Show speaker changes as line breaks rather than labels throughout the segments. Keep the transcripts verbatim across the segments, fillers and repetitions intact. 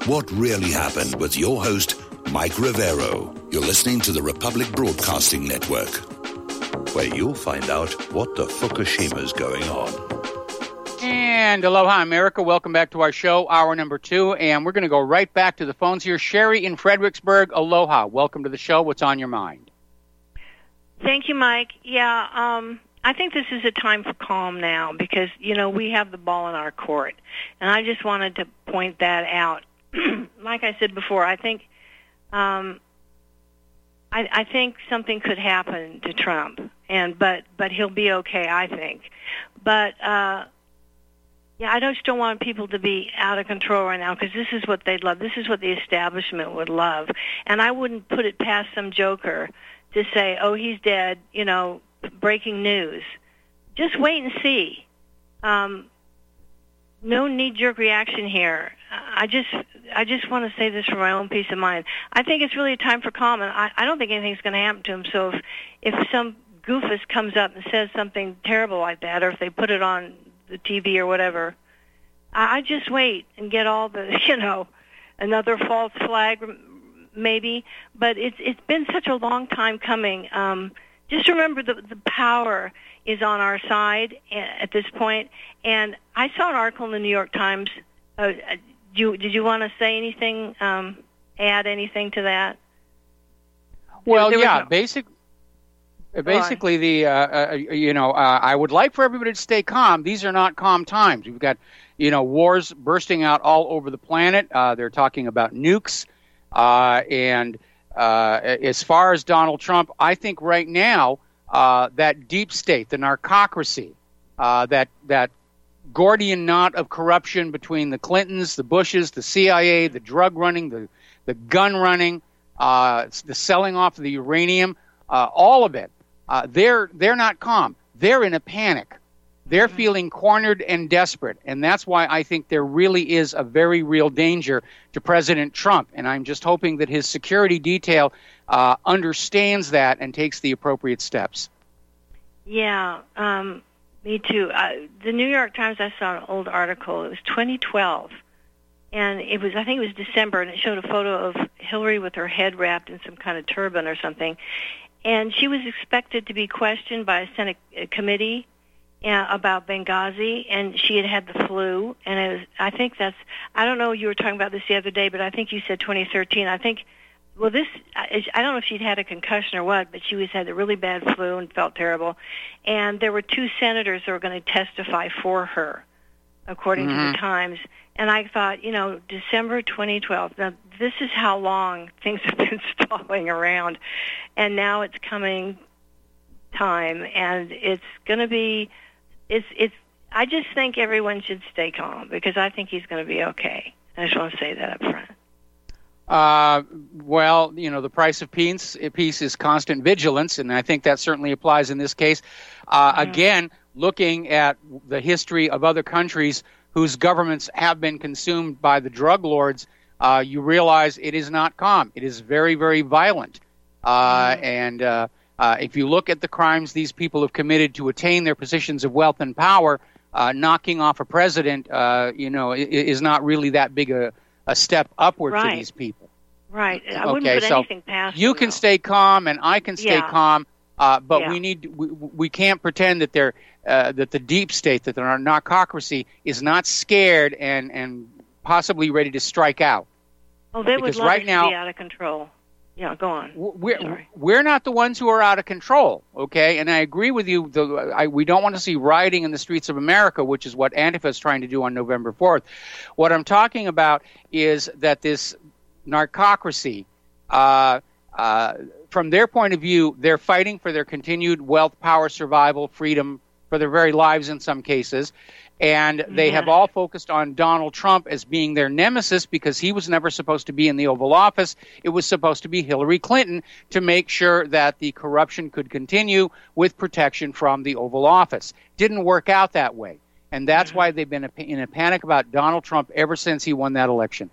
what really happened with your host, Mike Rivero. You're listening to the Republic Broadcasting Network, where you'll find out what the Fukushima's going on.
And aloha, America. Welcome back to our show, hour number two. And we're going to go right back to the phones here. Sherry in Fredericksburg, aloha. Welcome to the show. What's on your mind?
Thank you, Mike. Yeah, um, I think this is a time for calm now because, you know, we have the ball in our court. And I just wanted to point that out. Like I said before, I think um, I, I think something could happen to Trump, and but but he'll be okay, I think. But uh, yeah, I just don't want people to be out of control right now because this is what they'd love. This is what the establishment would love, and I wouldn't put it past some joker to say, "Oh, he's dead," you know, breaking news. Just wait and see. Um, no knee-jerk reaction here. I just, I just want to say this for my own peace of mind. I think it's really a time for calm, and I, I don't think anything's going to happen to him. So if, if some goofus comes up and says something terrible like that, or if they put it on the T V or whatever, I, I just wait and get all the, you know, another false flag maybe. But it's it's been such a long time coming. Um, just remember the the power is on our side at this point. And I saw an article in the New York Times. Uh, you, did you want to say anything, um, add anything to that?
Well,
there
yeah,
no...
basic, basically the, uh, uh, you know, uh, I would like for everybody to stay calm. These are not calm times. We've got, you know, wars bursting out all over the planet. Uh, they're talking about nukes. Uh, and uh, as far as Donald Trump, I think right now uh, that deep state, the narcocracy, uh, that that Gordian knot of corruption between the Clintons, the Bushes, the C I A, the drug running, the, the gun running, uh, the selling off of the uranium, uh, all of it, uh, they're they're not calm. They're in a panic. They're mm-hmm. feeling cornered and desperate. And that's why I think there really is a very real danger to President Trump. And I'm just hoping that his security detail uh, understands that and takes the appropriate steps.
Yeah, um, me too. Uh, the New York Times, I saw an old article. It was twenty twelve. And it was, I think it was December, and it showed a photo of Hillary with her head wrapped in some kind of turban or something. And she was expected to be questioned by a Senate committee uh, about Benghazi, and she had had the flu. And it was, I think that's, I don't know, you were talking about this the other day, but I think you said twenty thirteen. I think, well, this, I don't know if she'd had a concussion or what, but she was had a really bad flu and felt terrible. And there were two senators that were going to testify for her, according mm-hmm. to the Times. And I thought, you know, December twenty twelve, now this is how long things have been stalling around. And now it's coming time, and it's going to be, it's, it's, I just think everyone should stay calm, because I think he's going to be okay. I just want to say that up front.
Uh, well, you know, the price of peace, peace is constant vigilance, and I think that certainly applies in this case. Uh, mm-hmm. Again, looking at the history of other countries whose governments have been consumed by the drug lords, uh, you realize it is not calm. It is very, very violent. Uh, mm-hmm. And uh, uh, if you look at the crimes these people have committed to attain their positions of wealth and power, uh, knocking off a president, uh, you know, is not really that big a a step upward
right.
for these people.
Right. I wouldn't
okay,
put
so
anything past
you
them,
can
though.
stay calm and I can stay
yeah.
calm, uh, but
yeah.
we need we, we can't pretend that they're uh, that the deep state, that the narcocracy is not scared and, and possibly ready to strike out.
Oh, they
because
would love
right
it
now,
to be out of control. Yeah, go on.
We're
Sorry.
we're not the ones who are out of control, okay? And I agree with you. The, I, we don't want to see rioting in the streets of America, which is what Antifa is trying to do on November fourth. What I'm talking about is that this narcocracy, uh, uh, from their point of view, they're fighting for their continued wealth, power, survival, freedom, for their very lives in some cases. And they
yeah.
have all focused on Donald Trump as being their nemesis because he was never supposed to be in the Oval Office. It was supposed to be Hillary Clinton to make sure that the corruption could continue with protection from the Oval Office. Didn't work out that way. And that's mm-hmm. why they've been in a panic about Donald Trump ever since he won that election.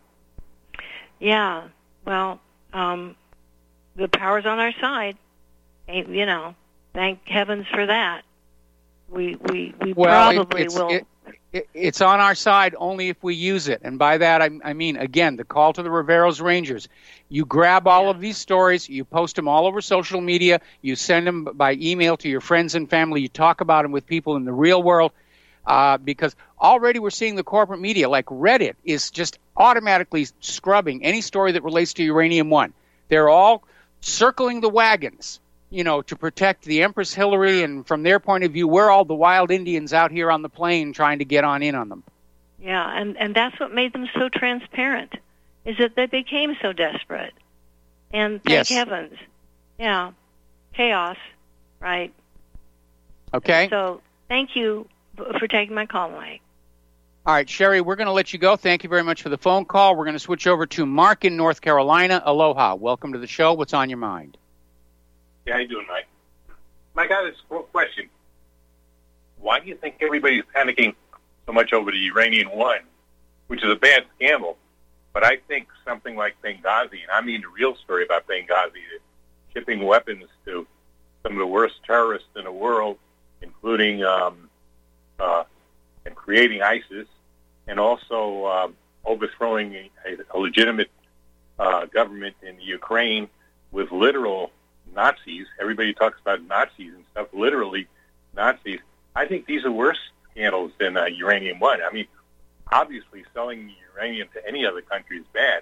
Yeah, well, um, the power's on our side. You know, thank heavens for that. We we, we
well,
probably
it's,
will.
It, It's on our side only if we use it. And by that, I, I mean, again, the call to the Riveros Rangers. You grab all of these stories, you post them all over social media, you send them by email to your friends and family, you talk about them with people in the real world, uh, because already we're seeing the corporate media, like Reddit, is just automatically scrubbing any story that relates to Uranium One. They're all circling the wagons, you know, to protect the Empress Hillary, and from their point of view, we're all the wild Indians out here on the plain trying to get on in on them.
Yeah, and, and that's what made them so transparent, is that they became so desperate. And thank
yes.
heavens. Yeah, chaos, right?
Okay.
And so thank you for taking my call, Mike.
All right, Sherry, we're going to let you go. Thank you very much for the phone call. We're going to switch over to Mark in North Carolina. Aloha. Welcome to the show. What's on your mind?
Yeah, how you doing, Mike? Mike, I have this question. Why do you think everybody's panicking so much over the Uranium One, which is a bad scandal? But I think something like Benghazi, and I mean the real story about Benghazi, shipping weapons to some of the worst terrorists in the world, including um, uh, and creating ISIS, and also um, overthrowing a, a legitimate uh, government in Ukraine with literal Nazis. Everybody talks about Nazis and stuff, literally Nazis. I think these are worse scandals than uh, Uranium One. I mean, obviously selling uranium to any other country is bad,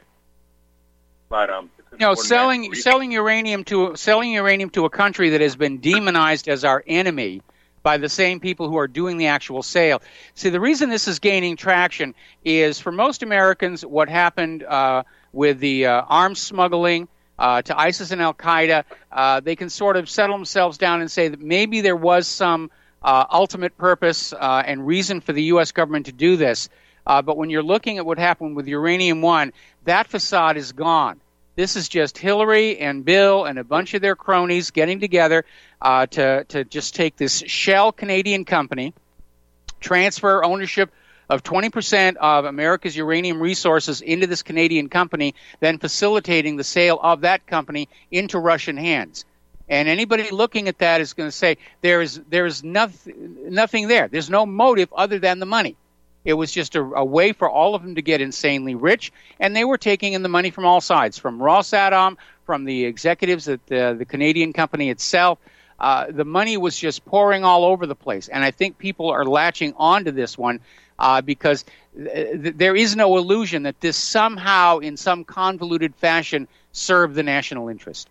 but um,
you know, selling selling uranium to selling uranium to a country that has been demonized as our enemy by the same people who are doing the actual sale. See, the reason this is gaining traction is, for most Americans, what happened uh, with the uh, arms smuggling Uh, to ISIS and Al-Qaeda, uh, they can sort of settle themselves down and say that maybe there was some uh, ultimate purpose uh, and reason for the U S government to do this. Uh, but when you're looking at what happened with Uranium One, that facade is gone. This is just Hillary and Bill and a bunch of their cronies getting together uh, to, to just take this shell Canadian company, transfer ownership of twenty percent of America's uranium resources into this Canadian company, then facilitating the sale of that company into Russian hands. And anybody looking at that is going to say there is there is nothing nothing there. There's no motive other than the money. It was just a, a way for all of them to get insanely rich, and they were taking in the money from all sides, from Rosatom, from the executives at the, the Canadian company itself. Uh, the money was just pouring all over the place, and I think people are latching onto this one uh, because th- th- there is no illusion that this somehow, in some convoluted fashion, served the national interest.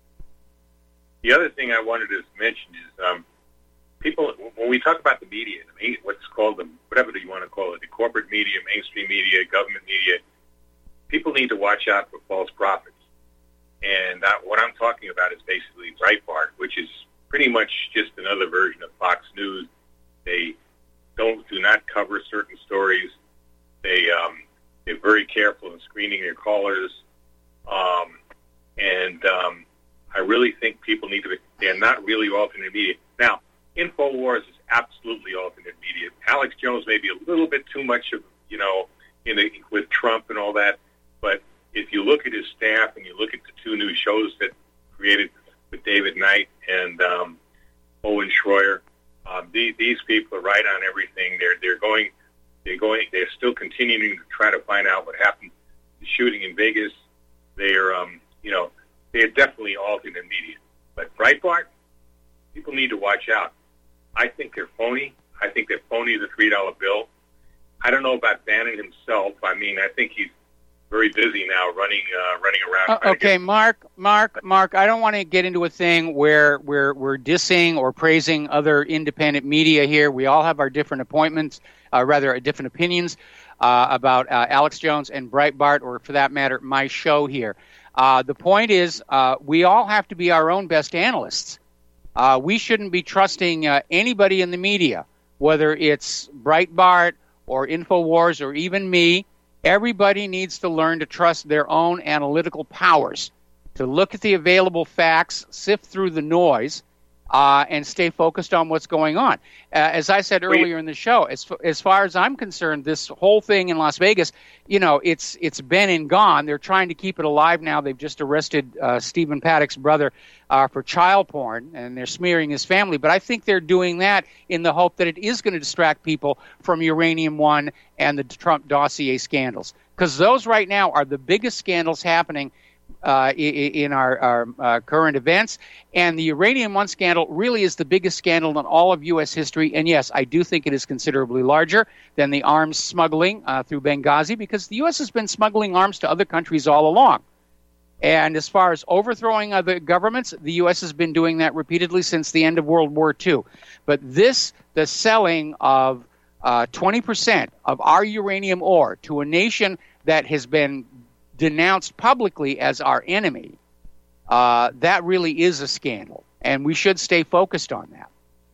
The other thing I wanted to mention is um, people, when we talk about the media, what's called the, whatever you want to call it, the corporate media, mainstream media, government media, people need to watch out for false prophets. And that, what I'm talking about is basically Breitbart, which is pretty much just another version of Fox News. They don't do not cover certain stories. They um, they're very careful in screening their callers, um, and um, I really think people need to be. They're not really alternate media now. InfoWars is absolutely alternate media. Alex Jones may be a little bit too much of you know in the, with Trump and all that, but if you look at his staff and you look at the two new shows that created with David Knight and um, Owen Schroyer, um, these, these people are right on everything. They're they're going, they're going, they're still continuing to try to find out what happened. The shooting in Vegas. They're um, you know they're definitely alternate media. But Breitbart, people need to watch out. I think they're phony. I think they're phony the three dollar bill. I don't know about Bannon himself. I mean, I think he's very busy now running uh, running around.
Uh, okay, get... Mark, Mark, Mark, I don't want to get into a thing where we're, we're dissing or praising other independent media here. We all have our different appointments, uh, rather, different opinions uh, about uh, Alex Jones and Breitbart, or for that matter, my show here. Uh, the point is, uh, we all have to be our own best analysts. Uh, we shouldn't be trusting uh, anybody in the media, whether it's Breitbart or InfoWars or even me. Everybody needs to learn to trust their own analytical powers, to look at the available facts, sift through the noise, uh, and stay focused on what's going on. Uh, as I said earlier in the show, as as far as I'm concerned, this whole thing in Las Vegas, you know, it's it's been and gone. They're trying to keep it alive now. They've just arrested uh, Stephen Paddock's brother uh, for child porn, and they're smearing his family. But I think they're doing that in the hope that it is going to distract people from Uranium One and the Trump dossier scandals, because those right now are the biggest scandals happening uh, in our, our uh, current events. And the Uranium One scandal really is the biggest scandal in all of U S history. And yes, I do think it is considerably larger than the arms smuggling uh, through Benghazi, because the U S has been smuggling arms to other countries all along. And as far as overthrowing other governments, the U S has been doing that repeatedly since the end of World War Two. But this, the selling of uh, twenty percent of our uranium ore to a nation that has been denounced publicly as our enemy, uh, that really is a scandal. And we should stay focused on that.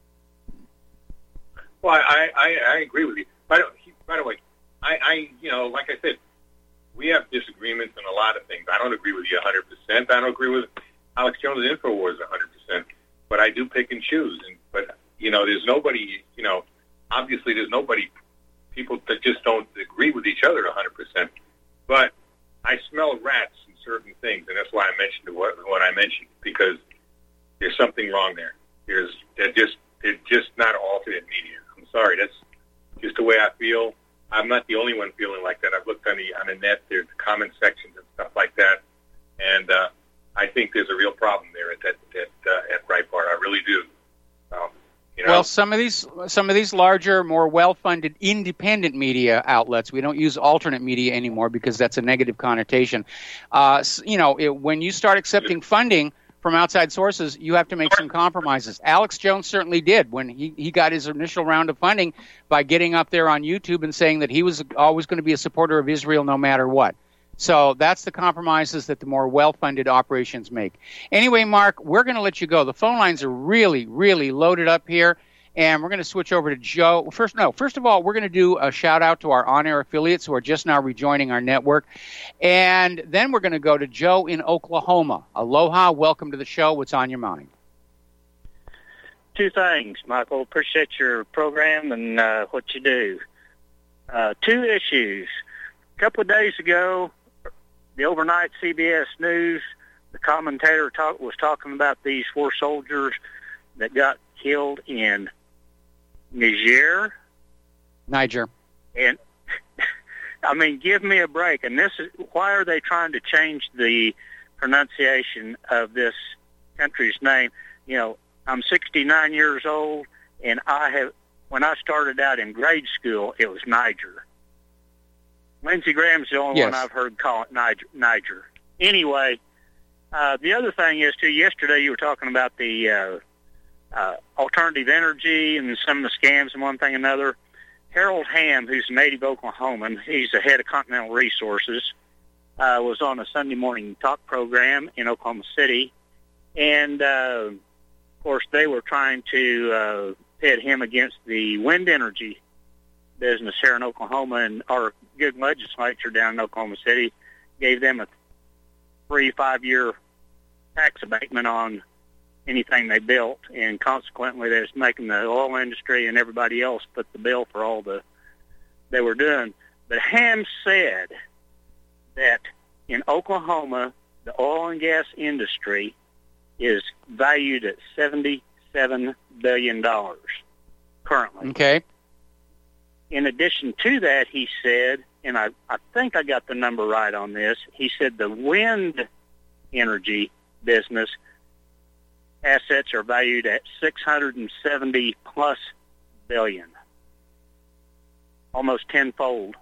Well, I, I, I agree with you. By the, by the way, I, I, you know, like I said, we have disagreements on a lot of things. I don't agree with you one hundred percent. I don't agree with Alex Jones' InfoWars one hundred percent. But I do pick and choose. And, but, you know, there's nobody, you know, obviously there's nobody, people that just don't agree with each other one hundred percent. But I smell rats in certain things, and that's why I mentioned what, what I mentioned, because there's something wrong there. There's they're just they're just not alternate media. I'm sorry, that's just the way I feel. I'm not the only one feeling like that. I've looked on the on the net, there's the comment sections and stuff like that, and uh, I think there's a real problem there at that at, uh, at Breitbart. I really do. Um, you know?
Well, some of these some of these larger, more well-funded, independent media outlets, we don't use alternate media anymore because that's a negative connotation. Uh, you know, it, when you start accepting funding from outside sources, you have to make some compromises. Alex Jones certainly did when he, he got his initial round of funding by getting up there on YouTube and saying that he was always going to be a supporter of Israel no matter what. So that's the compromises that the more well-funded operations make. Anyway, Mark, we're going to let you go. The phone lines are really, really loaded up here, and we're going to switch over to Joe. First, no, first of all, we're going to do a shout-out to our on-air affiliates who are just now rejoining our network, and then we're going to go to Joe in Oklahoma. Aloha, welcome to the show. What's on your mind?
Two things, Michael. Appreciate your program and uh, what you do. Uh, two issues. A couple of days ago, the overnight C B S News, the commentator talk, was talking about these four soldiers that got killed in Niger.
Niger.
And, I mean, give me a break. And this is, why are they trying to change the pronunciation of this country's name? You know, I'm sixty-nine years old, and I have, when I started out in grade school, it was Niger. Lindsey Graham's the only
yes.
one I've heard call it Niger. Niger. Anyway, uh, the other thing is, too, yesterday you were talking about the uh, uh, alternative energy and some of the scams and one thing and another. Harold Hamm, who's a native Oklahoman, he's the head of Continental Resources, uh, was on a Sunday morning talk program in Oklahoma City. And, uh, of course, they were trying to uh, pit him against the wind energy business here in Oklahoma, and our good legislature down in Oklahoma City gave them a three, five-year tax abatement on anything they built, and consequently they're making the oil industry and everybody else put the bill for all the they were doing. But Ham said that in Oklahoma, the oil and gas industry is valued at seventy-seven billion dollars currently.
Okay.
In addition to that, he said, and I, I think I got the number right on this, he said the wind energy business assets are valued at six hundred seventy plus billion, almost tenfold.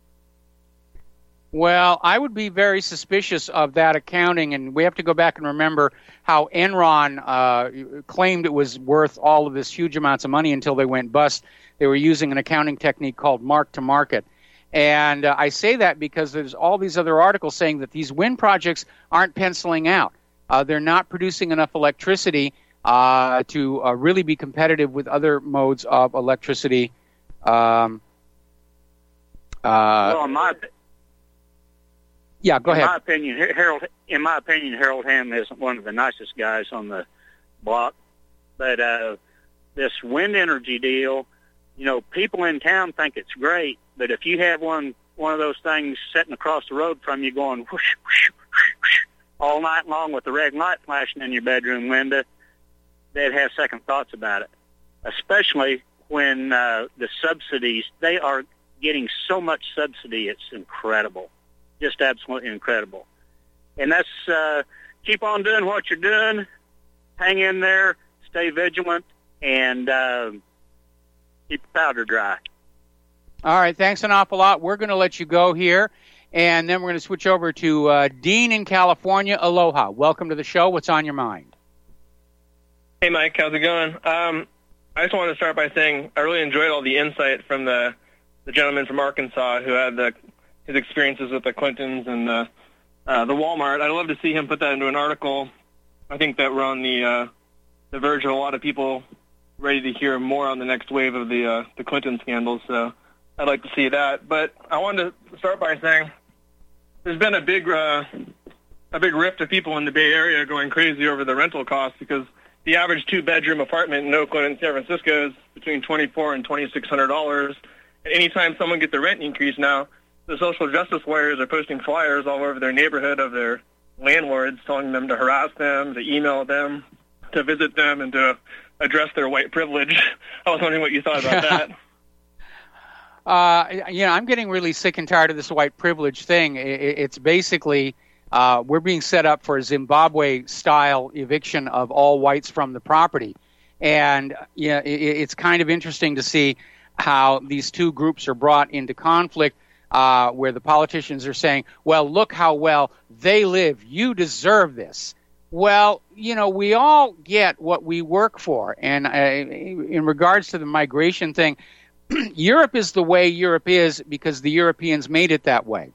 Well, I would be very suspicious of that accounting, and we have to go back and remember how Enron uh, claimed it was worth all of this huge amounts of money until they went bust. They were using an accounting technique called mark-to-market. And uh, I say that because there's all these other articles saying that these wind projects aren't penciling out. Uh, they're not producing enough electricity uh, to uh, really be competitive with other modes of electricity. Um, uh,
well, in my,
yeah, go
in
ahead.
My opinion, Harold, in my opinion, Harold Hamm isn't one of the nicest guys on the block. But uh, this wind energy deal, you know, people in town think it's great, but if you have one one of those things sitting across the road from you going whoosh, whoosh, whoosh, whoosh, all night long with the red light flashing in your bedroom window, they'd have second thoughts about it, especially when uh, the subsidies, they are getting so much subsidy, it's incredible, just absolutely incredible. And that's, uh, keep on doing what you're doing, hang in there, stay vigilant, and uh, keep the powder dry.
All right, thanks an awful lot. We're going to let you go here, and then we're going to switch over to uh, Dean in California. Aloha. Welcome to the show. What's on your mind?
Hey, Mike. How's it going? Um, I just wanted to start by saying I really enjoyed all the insight from the, the gentleman from Arkansas who had the, his experiences with the Clintons and the, uh, the Walmart. I'd love to see him put that into an article. I think that we're on the, uh, the verge of a lot of people ready to hear more on the next wave of the, uh, the Clinton scandals, so I'd like to see that. But I wanted to start by saying there's been a big uh, a big rift of people in the Bay Area going crazy over the rental costs because the average two-bedroom apartment in Oakland and San Francisco is between twenty-four hundred dollars and twenty-six hundred dollars. And anytime someone gets a rent increase now, the social justice warriors are posting flyers all over their neighborhood of their landlords telling them to harass them, to email them, to visit them, and to address their white privilege. I was wondering what you thought about that.
Uh, you know, I'm getting really sick and tired of this white privilege thing. It's basically uh, we're being set up for a Zimbabwe-style eviction of all whites from the property. And you know, it's kind of interesting to see how these two groups are brought into conflict, uh, where the politicians are saying, well, look how well they live. You deserve this. Well, you know, we all get what we work for. And uh, in regards to the migration thing, Europe is the way Europe is because the Europeans made it that way.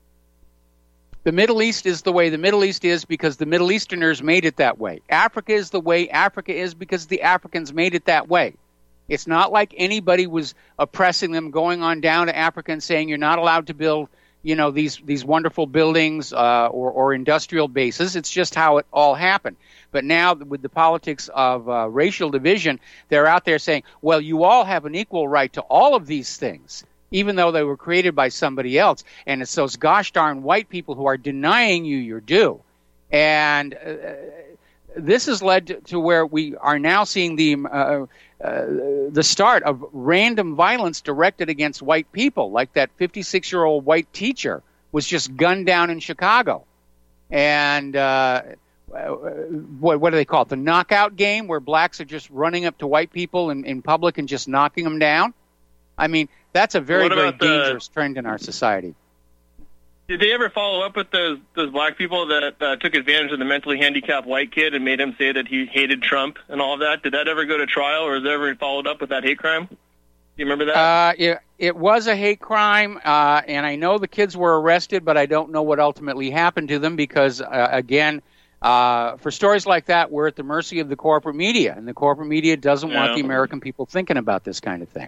The Middle East is the way the Middle East is because the Middle Easterners made it that way. Africa is the way Africa is because the Africans made it that way. It's not like anybody was oppressing them, going on down to Africa and saying you're not allowed to build, you know, these these wonderful buildings uh, or, or industrial bases. It's just how it all happened. But now with the politics of uh, racial division, they're out there saying, well, you all have an equal right to all of these things, even though they were created by somebody else. And it's those gosh darn white people who are denying you your due. And uh, this has led to, to where we are now seeing the uh, uh, the start of random violence directed against white people, like that fifty-six-year-old white teacher was just gunned down in Chicago. And uh, what, what do they call it? The knockout game, where blacks are just running up to white people in, in public and just knocking them down? I mean, that's a very, very dangerous the, trend in our society.
Did they ever follow up with those those black people that uh, took advantage of the mentally handicapped white kid and made him say that he hated Trump and all of that? Did that ever go to trial, or was it ever followed up with that hate crime? Do you remember that?
Uh, it, it was a hate crime, uh, and I know the kids were arrested, but I don't know what ultimately happened to them because, uh, again, uh, for stories like that, we're at the mercy of the corporate media, and the corporate media doesn't yeah. want the American people thinking about this kind of thing.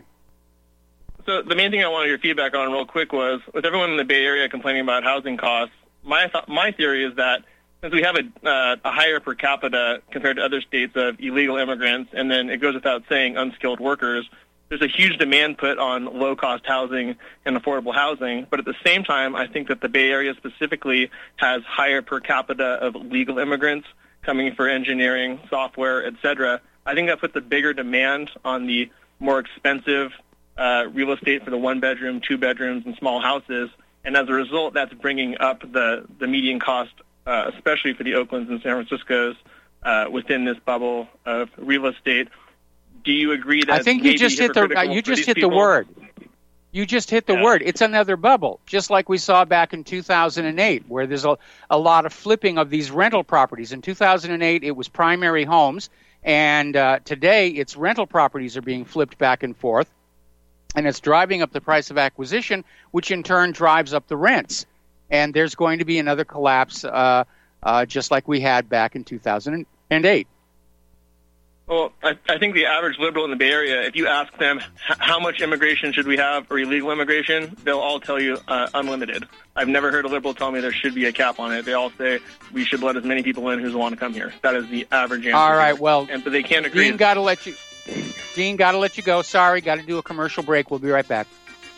So the main thing I wanted your feedback on real quick was, with everyone in the Bay Area complaining about housing costs, my th- my theory is that since we have a, uh, a higher per capita compared to other states of illegal immigrants, and then it goes without saying unskilled workers, there's a huge demand put on low-cost housing and affordable housing. But at the same time, I think that the Bay Area specifically has higher per capita of legal immigrants coming for engineering, software, et cetera. I think that puts a bigger demand on the more expensive Uh, real estate for the one bedroom, two bedrooms, and small houses, and as a result, that's bringing up the the median cost, uh, especially for the Oaklands and San Franciscos, uh, within this bubble of real estate. Do you agree that
I think you just hit the uh, you just hit people? the word. You just hit the yeah. word. It's another bubble, just like we saw back in two thousand eight, where there's a, a lot of flipping of these rental properties. In two thousand eight, it was primary homes, and uh, today it's rental properties are being flipped back and forth. And it's driving up the price of acquisition, which in turn drives up the rents. And there's going to be another collapse, uh, uh, just like we had back in two thousand eight.
Well, I, I think the average liberal in the Bay Area, if you ask them h- how much immigration should we have or illegal immigration, they'll all tell you uh, unlimited. I've never heard a liberal tell me there should be a cap on it. They all say we should let as many people in who want to come here. That is the average answer.
All right, well,
and but they can't agree.
Dean, got to let you. Dean, got to let you go. Sorry, got to do a commercial break. We'll be right back.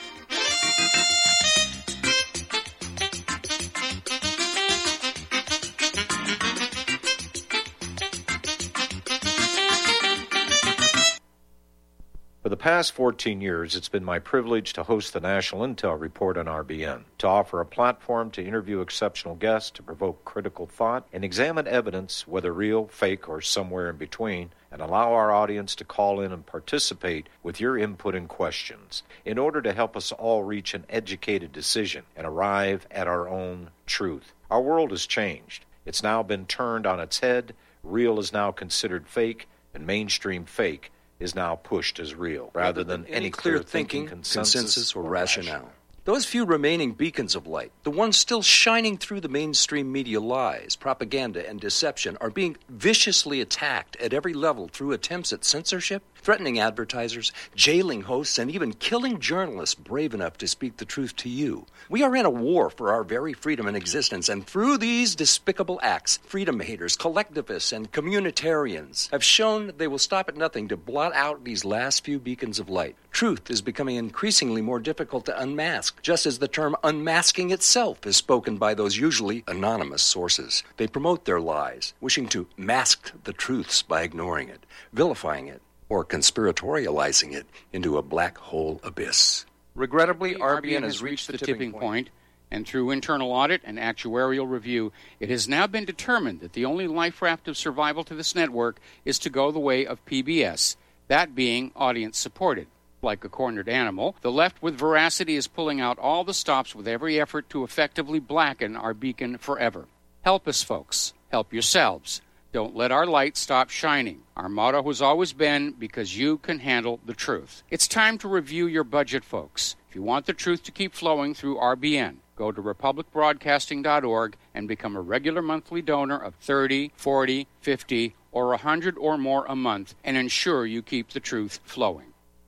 For the past fourteen years, it's been my privilege to host the National Intel Report on R B N, to offer a platform to interview exceptional guests, to provoke critical thought, and examine evidence, whether real, fake, or somewhere in between, and allow our audience to call in and participate with your input and questions in order to help us all reach an educated decision and arrive at our own truth. Our world has changed. It's now been turned on its head. Real is now considered fake, and mainstream fake is now pushed as real, rather than any, any clear thinking, thinking consensus,
consensus or, or rationale. rationale. Those few remaining beacons of light, the ones still shining through the mainstream media lies, propaganda, and deception, are being viciously attacked at every level through attempts at censorship, threatening advertisers, jailing hosts, and even killing journalists brave enough to speak the truth to you. We are in a war for our very freedom and existence, and through these despicable acts, freedom haters, collectivists, and communitarians have shown they will stop at nothing to blot out these last few beacons of light. Truth is becoming increasingly more difficult to unmask, just as the term unmasking itself is spoken by those usually anonymous sources. They promote their lies, wishing to mask the truths by ignoring it, vilifying it, or conspiratorializing it into a black hole abyss.
Regrettably, R B N has reached the tipping point, and through internal audit and actuarial review, it has now been determined that the only life raft of survival to this network is to go the way of P B S, that being audience-supported. Like a cornered animal, the left with veracity is pulling out all the stops with every effort to effectively blacken our beacon forever. Help us, folks. Help yourselves. Don't let our light stop shining. Our motto has always been, because you can handle the truth. It's time to review your budget, folks. If you want the truth to keep flowing through R B N, go to republic broadcasting dot org and become a regular monthly donor of thirty, forty, fifty, or one hundred or more a month and ensure you keep the truth flowing.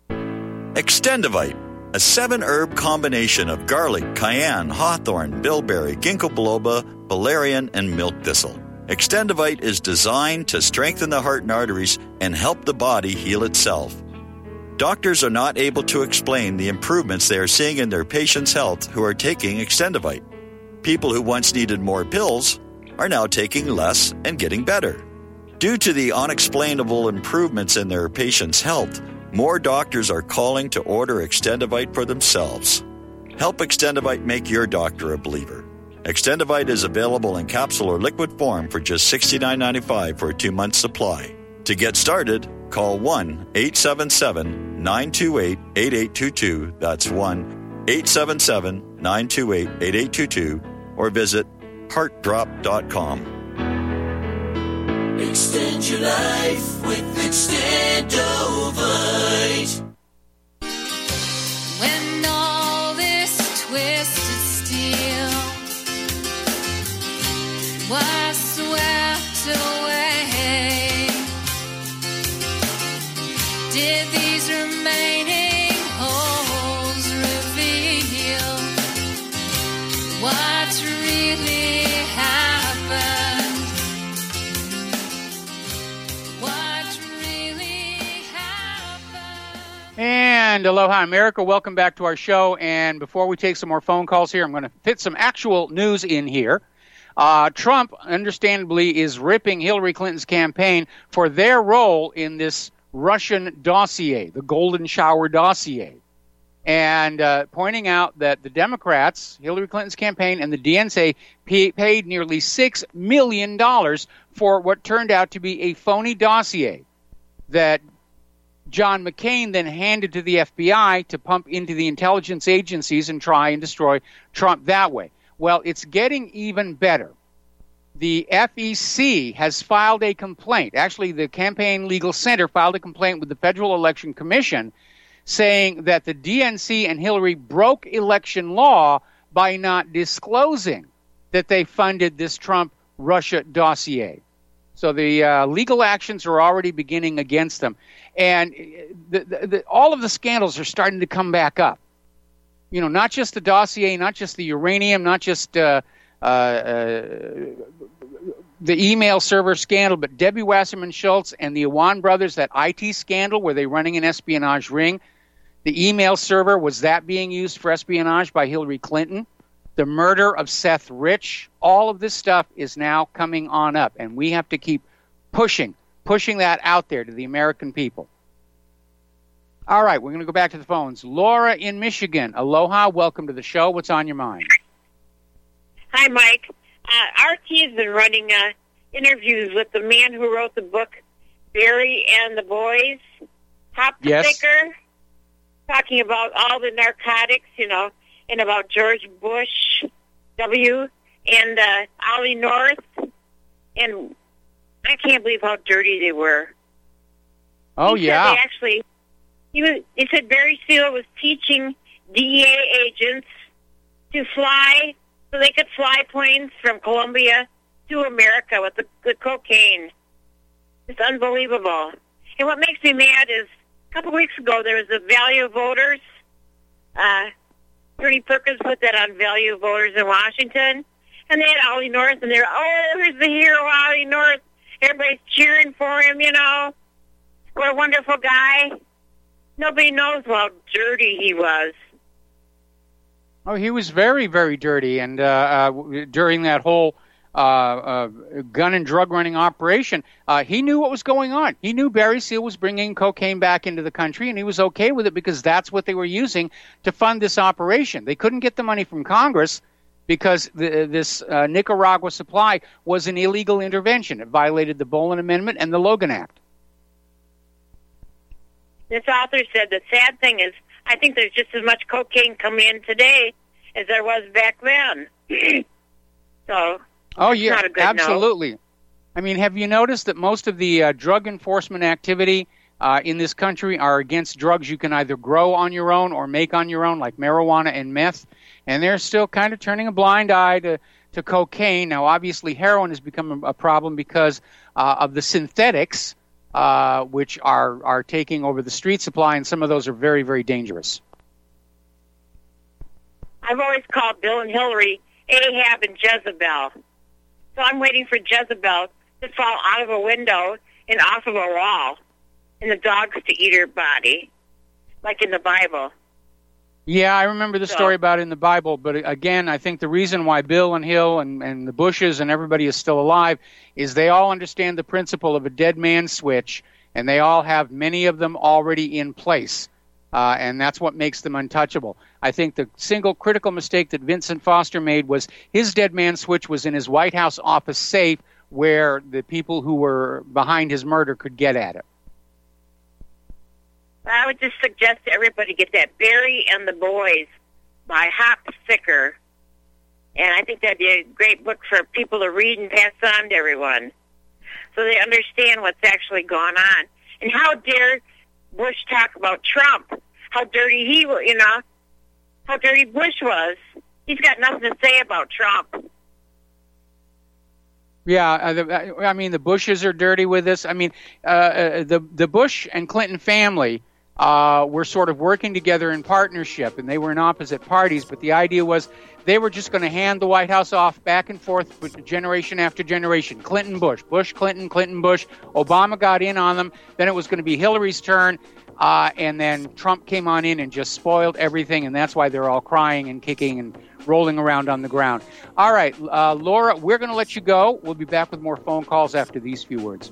Extendivite, a seven-herb combination of garlic, cayenne, hawthorn, bilberry, ginkgo biloba, valerian, and milk thistle. Extendivite is designed to strengthen the heart and arteries and help the body heal itself. Doctors are not able to explain the improvements they are seeing in their patients' health who are taking Extendivite. People who once needed more pills are now taking less and getting better. Due to the unexplainable improvements in their patients' health, more doctors are calling to order Extendivite for themselves. Help Extendivite make your doctor a believer. Extendivite is available in capsule or liquid form for just sixty-nine ninety-five for a two-month supply. To get started, call one eight seven seven, nine two eight, eight eight two two. That's one eight seven seven, nine two eight, eight eight two two. Or visit heart drop dot com.
Extend your life with Extendovite.
When all this twisted steel was swept away, did these remaining holes reveal what really happened? What really happened?
And aloha, America. Welcome back to our show. And before we take some more phone calls here, I'm going to fit some actual news in here. Uh, Trump, understandably, is ripping Hillary Clinton's campaign for their role in this Russian dossier, the Golden Shower dossier, and uh, pointing out that the Democrats, Hillary Clinton's campaign, and the D N C pay, paid nearly six million dollars for what turned out to be a phony dossier that John McCain then handed to the F B I to pump into the intelligence agencies and try and destroy Trump that way. Well, it's getting even better. The F E C has filed a complaint. Actually, the Campaign Legal Center filed a complaint with the Federal Election Commission saying that the D N C and Hillary broke election law by not disclosing that they funded this Trump-Russia dossier. So the uh, legal actions are already beginning against them. And the, the, the, all of the scandals are starting to come back up. You know, not just the dossier, not just the uranium, not just uh, uh, uh, the email server scandal, but Debbie Wasserman Schultz and the Awan brothers, that I T scandal where they're running an espionage ring. The email server, was that being used for espionage by Hillary Clinton? The murder of Seth Rich, all of this stuff is now coming on up, and we have to keep pushing, pushing that out there to the American people. All right, we're going to go back to the phones. Laura in Michigan, aloha, welcome to the show. What's on your mind?
Hi, Mike. Uh, R T has been running uh, interviews with the man who wrote the book, Barry and the Boys, Hop the
Yes.
Thicker, talking about all the narcotics, you know, and about George Bush W. and uh, Ollie North. And I can't believe how dirty they were.
Oh,
he
yeah.
Said they actually, he, was, he said Barry Seal was teaching D E A agents to fly so they could fly planes from Colombia to America with the, the cocaine. It's unbelievable. And what makes me mad is a couple weeks ago there was a Value Voters. Uh, Bernie Perkins put that on Value Voters in Washington. And they had Ollie North, and they're, oh, here's the hero, Ollie North. Everybody's cheering for him, you know. What a wonderful guy. Nobody knows how dirty he was.
Oh, he was very, very dirty. And uh, uh, during that whole uh, uh, gun and drug running operation, uh, he knew what was going on. He knew Barry Seal was bringing cocaine back into the country, and he was okay with it because that's what they were using to fund this operation. They couldn't get the money from Congress because the, this uh, Nicaragua supply was an illegal intervention. It violated the Boland Amendment and the Logan Act.
This author said the sad thing is, I think there's just as much cocaine coming in today as there was back then. So,
oh yeah,
not a good
absolutely.
note.
I mean, have you noticed that most of the uh, drug enforcement activity uh, in this country are against drugs you can either grow on your own or make on your own, like marijuana and meth, and they're still kind of turning a blind eye to, to cocaine. Now, obviously, heroin has become a, a problem because uh, of the synthetics, uh, which are, are taking over the street supply, and some of those are very, very dangerous.
I've always called Bill and Hillary Ahab and Jezebel. So I'm waiting for Jezebel to fall out of a window and off of a wall, and the dogs to eat her body, like in the Bible.
Yeah, I remember the
So-
story about it in the Bible, but again, I think the reason why Bill and Hill and, and the Bushes and everybody is still alive is they all understand the principle of a dead man switch, and they all have many of them already in place, uh, and that's what makes them untouchable. I think the single critical mistake that Vincent Foster made was his dead man switch was in his White House office safe where the people who were behind his murder could get at it.
I would just suggest to everybody get that Barry and the Boys by Hop Thicker. And I think that'd be a great book for people to read and pass on to everyone so they understand what's actually going on. And how dare Bush talk about Trump, how dirty he was, you know, how dirty Bush was. He's got nothing to say about Trump.
Yeah, uh, the, I mean, the Bushes are dirty with this. I mean, uh, uh, the the Bush and Clinton family uh, were sort of working together in partnership, and they were in opposite parties, but the idea was they were just going to hand the White House off back and forth with generation after generation. Clinton, Bush, Bush, Clinton, Clinton, Bush. Obama got in on them. Then it was going to be Hillary's turn, uh, and then Trump came on in and just spoiled everything, and that's why they're all crying and kicking and rolling around on the ground. All right, uh, Laura, we're going to let you go. We'll be back with more phone calls after these few words.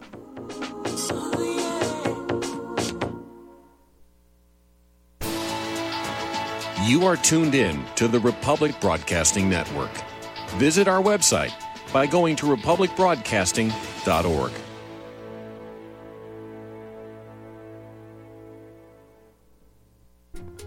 You are tuned in to the Republic Broadcasting Network. Visit our website by going to republic broadcasting dot org.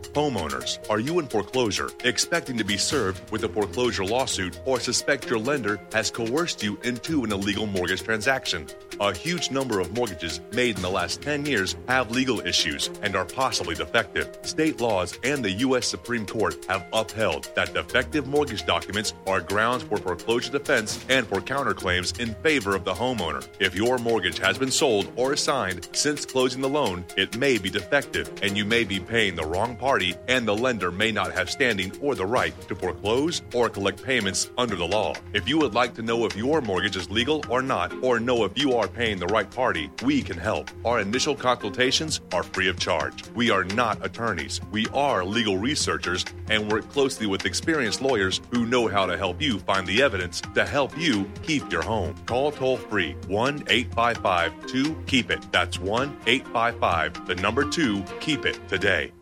Homeowners, are you in foreclosure, expecting to be served with a foreclosure lawsuit, or suspect your lender has coerced you into an illegal mortgage transaction? A huge number of mortgages made in the last ten years have legal issues and are possibly defective. State laws and the U S Supreme Court have upheld that defective mortgage documents are grounds for foreclosure defense and for counterclaims in favor of the homeowner. If your mortgage has been sold or assigned since closing the loan, it may be defective and you may be paying the wrong party, and the lender may not have standing or the right to foreclose or collect payments under the law. If you would like to know if your mortgage is legal or not, or know if you are paying the right party, we can help. Our initial consultations are free of charge. We are not attorneys. We are legal researchers and work closely with experienced lawyers who know how to help you find the evidence to help you keep your home. Call toll-free one eight five five two keep it. That's one eight five five, the number two, keep it today.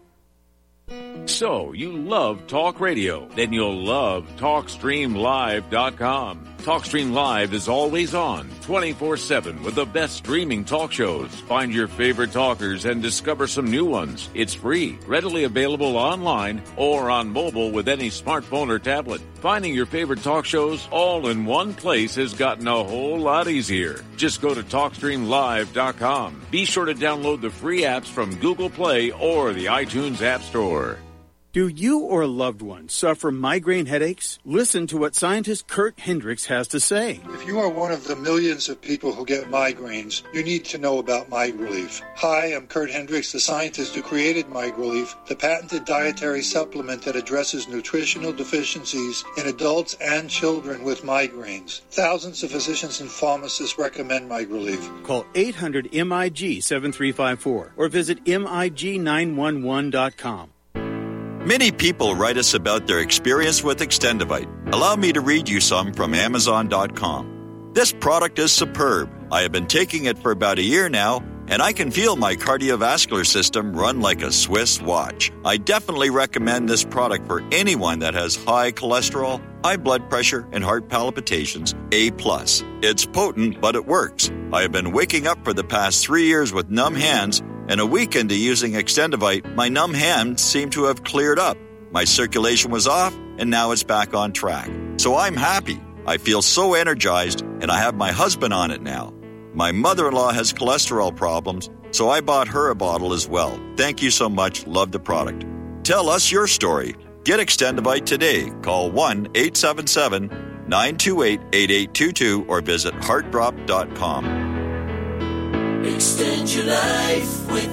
So, you love talk radio? Then you'll love talk stream live dot com. TalkStream Live is always on, twenty-four seven, with the best streaming talk shows. Find your favorite talkers and discover some new ones. It's free, readily available online or on mobile with any smartphone or tablet. Finding your favorite talk shows all in one place has gotten a whole lot easier. Just go to talk stream live dot com. Be sure to download the free apps from Google Play or the iTunes App Store.
Do you or a loved one suffer migraine headaches? Listen to what scientist Kurt Hendricks has to say.
If you are one of the millions of people who get migraines, you need to know about MigRelief. Hi, I'm Kurt Hendricks, the scientist who created MigRelief, the patented dietary supplement that addresses nutritional deficiencies in adults and children with migraines. Thousands of physicians and pharmacists recommend MigRelief.
Call eight hundred M I G seven three five four or visit M I G nine one one dot com.
Many people write us about their experience with Extendivite. Allow me to read you some from Amazon dot com. This product is superb. I have been taking it for about a year now, and I can feel my cardiovascular system run like a Swiss watch. I definitely recommend this product for anyone that has high cholesterol, high blood pressure, and heart palpitations, A plus. It's potent, but it works. I have been waking up for the past three years with numb hands, and a week into using Extendivite, my numb hands seem to have cleared up. My circulation was off, and now it's back on track. So I'm happy. I feel so energized, and I have my husband on it now. My mother-in-law has cholesterol problems, so I bought her a bottle as well. Thank you so much. Love the product. Tell us your story. Get Extendivite today. Call one eight seven seven, nine two eight, eight eight two two or visit heart drop dot com.
Extend your life with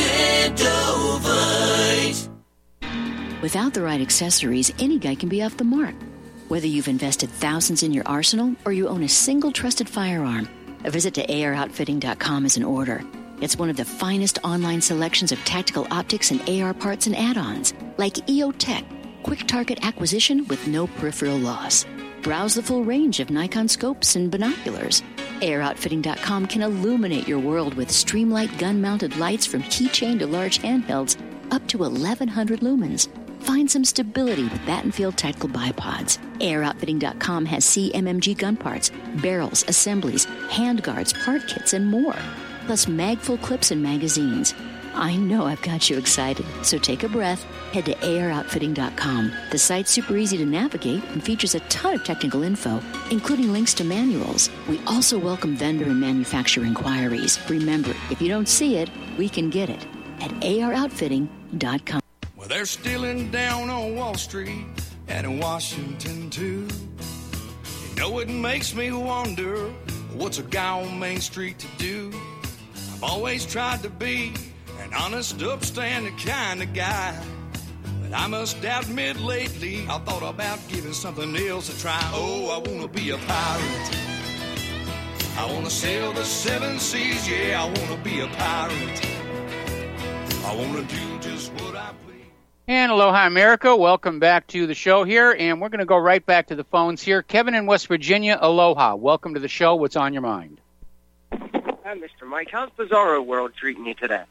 Extendovite.
Without the right accessories, any guy can be off the mark. Whether you've invested thousands in your arsenal or you own a single trusted firearm, a visit to A R outfitting dot com is in order. It's one of the finest online selections of tactical optics and A R parts and add-ons, like E O Tech, quick target acquisition with no peripheral loss. Browse the full range of Nikon scopes and binoculars. A R outfitting dot com can illuminate your world with Streamlight gun-mounted lights from keychain to large handhelds up to eleven hundred lumens. Find some stability with Battenfield Tactical Bipods. A R outfitting dot com has C M M G gun parts, barrels, assemblies, handguards, part kits, and more. Plus mag-full clips and magazines. I know I've got you excited, so take a breath. Head to A R outfitting dot com. The site's super easy to navigate and features a ton of technical info, including links to manuals. We also welcome vendor and manufacturer inquiries. Remember, if you don't see it, we can get it at A R outfitting dot com.
Well, they're stealing down on Wall Street and in Washington, too. You know, it makes me wonder, what's a guy on Main Street to do? I've always tried to be an honest, upstanding kind of guy. But I must admit lately, I thought about giving something else a try. Oh, I want to be a pirate. I want to sail the seven seas, yeah, I want to be a pirate. I want to do just what I please.
And aloha, America. Welcome back to the show here, and we're going to go right back to the phones here. Kevin in West Virginia, aloha. Welcome to the show. What's on your mind?
Hi, Mister Mike. How's Bizarro World treating you today?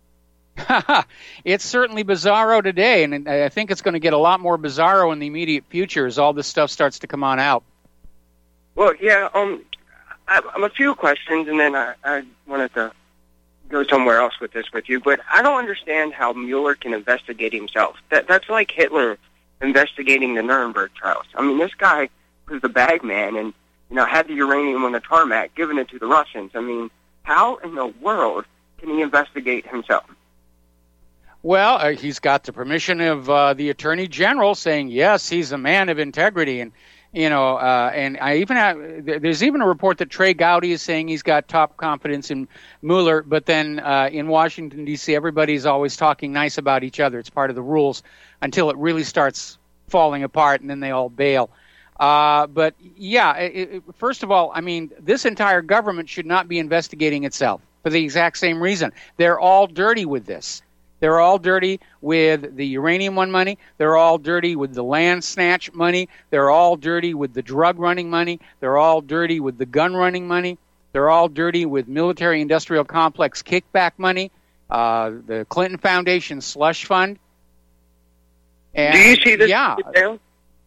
It's certainly bizarro today, and I think it's going to get a lot more bizarro in the immediate future as all this stuff starts to come on out.
Well, yeah, um, I, I'm a few questions, and then I, I wanted to go somewhere else with this with you, but I don't understand how Mueller can investigate himself. That That's like Hitler investigating the Nuremberg trials. I mean, this guy was the bag man and, you know, had the uranium on the tarmac, giving it to the Russians. I mean, how in the world can he investigate himself?
Well, uh, he's got the permission of uh, the Attorney General saying, yes, he's a man of integrity. And, you know, uh, and I even have, there's even a report that Trey Gowdy is saying he's got top confidence in Mueller. But then uh, in Washington, D C, everybody's always talking nice about each other. It's part of the rules until it really starts falling apart, and then they all bail. Uh, but, yeah, it, it, first of all, I mean, this entire government should not be investigating itself for the exact same reason. They're all dirty with this. They're all dirty with the uranium one money. They're all dirty with the land snatch money. They're all dirty with the drug running money. They're all dirty with the gun running money. They're all dirty with military-industrial complex kickback money, uh, the Clinton Foundation slush fund. And,
do you see this
yeah.
coming down?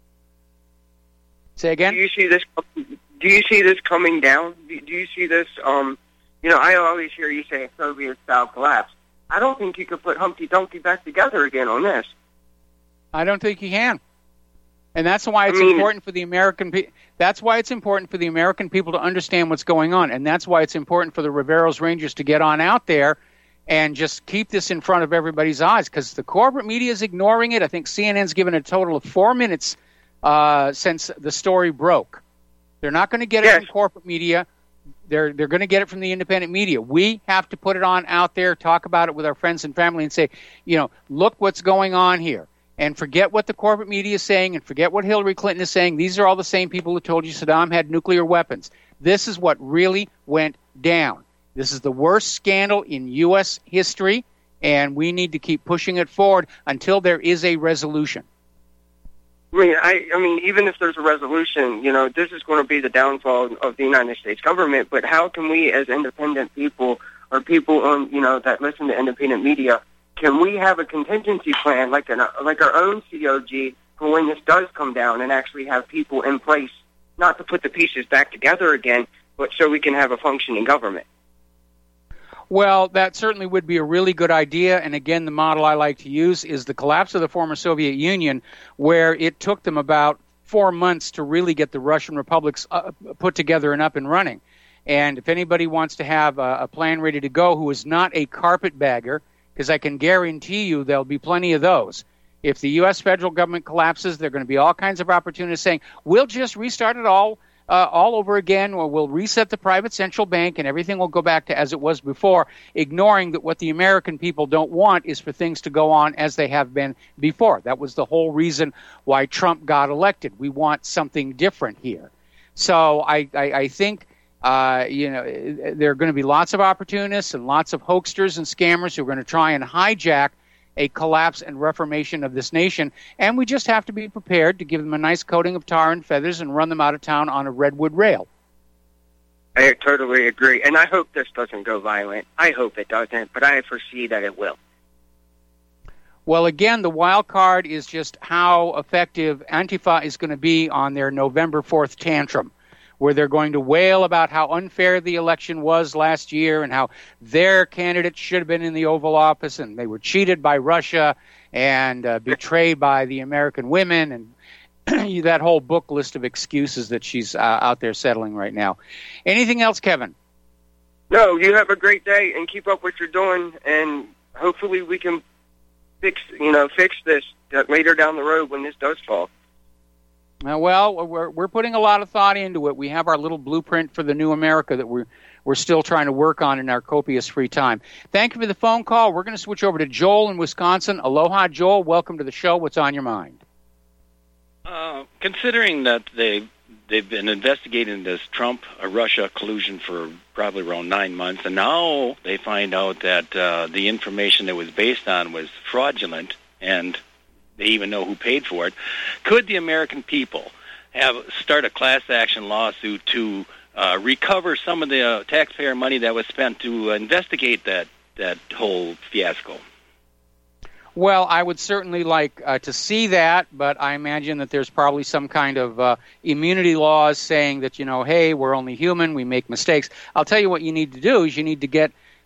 Say again?
Do you see this? Do you see this coming down? Do, do you see this? Um, you know, I always hear you say a Soviet-style collapse. I don't think you could put Humpty Dumpty back together again on this.
I don't think you can, and that's why it's
I mean,
important for the American. Pe- that's why it's important for the American people to understand what's going on, and that's why it's important for the Riveros Rangers to get on out there and just keep this in front of everybody's eyes, because the corporate media is ignoring it. I think C N N's given a total of four minutes uh, since the story broke. They're not going to get it
yes.
from corporate media. They're they're going to get it from the independent media. We have to put it on out there, talk about it with our friends and family, and say, you know, look what's going on here. And forget what the corporate media is saying, and forget what Hillary Clinton is saying. These are all the same people who told you Saddam had nuclear weapons. This is what really went down. This is the worst scandal in U S history, and we need to keep pushing it forward until there is a resolution.
I mean, I, I mean, even if there's a resolution, you know, this is going to be the downfall of the United States government. But how can we, as independent people, or people on, you know, that listen to independent media, can we have a contingency plan, like an, like our own C O G, for when this does come down, and actually have people in place, not to put the pieces back together again, but so we can have a functioning government?
Well, that certainly would be a really good idea. And again, the model I like to use is the collapse of the former Soviet Union, where it took them about four months to really get the Russian republics uh, put together and up and running. And if anybody wants to have a, a plan ready to go who is not a carpetbagger, because I can guarantee you there'll be plenty of those. If the U S federal government collapses, there are going to be all kinds of opportunities saying, we'll just restart it all Uh, all over again, or we'll reset the private central bank and everything will go back to as it was before, ignoring that what the American people don't want is for things to go on as they have been before. That was the whole reason why Trump got elected. We want something different here. So I, I, I think uh, you know there are going to be lots of opportunists and lots of hoaxsters and scammers who are going to try and hijack a collapse and reformation of this nation, and we just have to be prepared to give them a nice coating of tar and feathers and run them out of town on a redwood rail.
I totally agree, and I hope this doesn't go violent. I hope it doesn't, but I foresee that it will.
Well, again, the wild card is just how effective Antifa is going to be on their November fourth tantrum, where they're going to wail about how unfair the election was last year and how their candidate should have been in the Oval Office and they were cheated by Russia and uh, betrayed by the American women, and that whole book list of excuses that she's uh, out there settling right now. Anything else, Kevin?
No, you have a great day and keep up what you're doing, and hopefully we can fix, you know, fix this later down the road when this does fall.
Uh, well, we're we're putting a lot of thought into it. We have our little blueprint for the new America that we're we're still trying to work on in our copious free time. Thank you for the phone call. We're going to switch over to Joel in Wisconsin. Aloha, Joel. Welcome to the show. What's on your mind?
Uh, considering that they they've been investigating this Trump-Russia collusion for probably around nine months, and now they find out that uh, the information that was based on was fraudulent, and they even know who paid for it. Could the American people have start a class action lawsuit to uh, recover some of the uh, taxpayer money that was spent to uh, investigate that that whole fiasco?
Well, I would certainly like uh, to see that, but I imagine that there's probably some kind of uh, immunity laws saying that, you know, hey, we're only human, we make mistakes. I'll tell you what you need to do is you need to get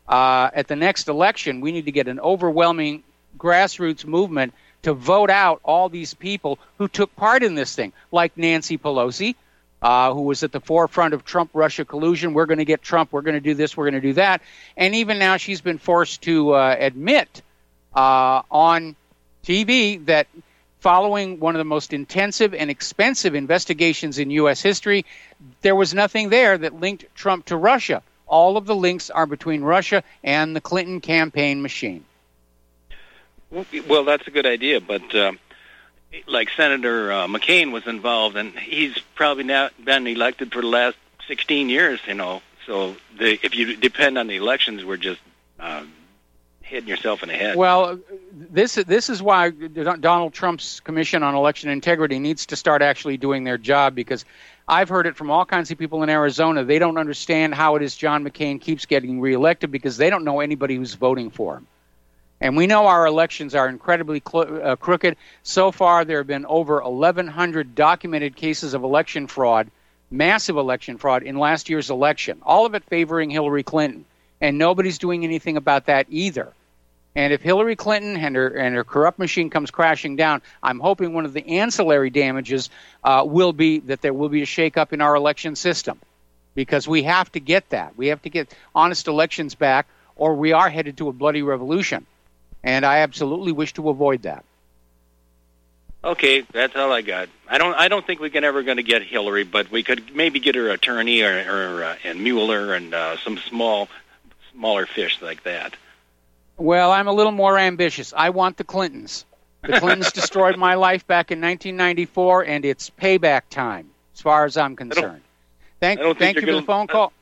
uh, at the next election, we need to get an overwhelming grassroots movement to vote out all these people who took part in this thing, like Nancy Pelosi, uh, who was at the forefront of Trump-Russia collusion. We're going to get Trump. We're going to do this. We're going to do that. And even now she's been forced to uh, admit uh, on T V that following one of the most intensive and expensive investigations in U S history, there was nothing there that linked Trump to Russia. All of the links are between Russia and the Clinton campaign machine.
Well, that's a good idea, but uh, like Senator uh, McCain was involved, and he's probably not been elected for the last sixteen years, you know. So the, if you depend on the elections, we're just uh, hitting yourself in the head.
Well, this this is why Donald Trump's Commission on Election Integrity needs to start actually doing their job, because I've heard it from all kinds of people in Arizona. They don't understand how it is John McCain keeps getting reelected because they don't know anybody who's voting for him. And we know our elections are incredibly cl- uh, crooked. So far, there have been over eleven hundred documented cases of election fraud, massive election fraud in last year's election, all of it favoring Hillary Clinton. And nobody's doing anything about that either. And if Hillary Clinton and her, and her corrupt machine comes crashing down, I'm hoping one of the ancillary damages uh, will be that there will be a shakeup in our election system, because we have to get that. We have to get honest elections back, or we are headed to a bloody revolution. And I absolutely wish to avoid that.
Okay, that's all I got. I don't. I don't think we're ever going to get Hillary, but we could maybe get her attorney or, or uh, and Mueller and uh, some small, smaller fish like that.
Well, I'm a little more ambitious. I want the Clintons. The Clintons destroyed my life back in nineteen ninety-four, and it's payback time, as far as I'm concerned. Thank, thank you for the phone call.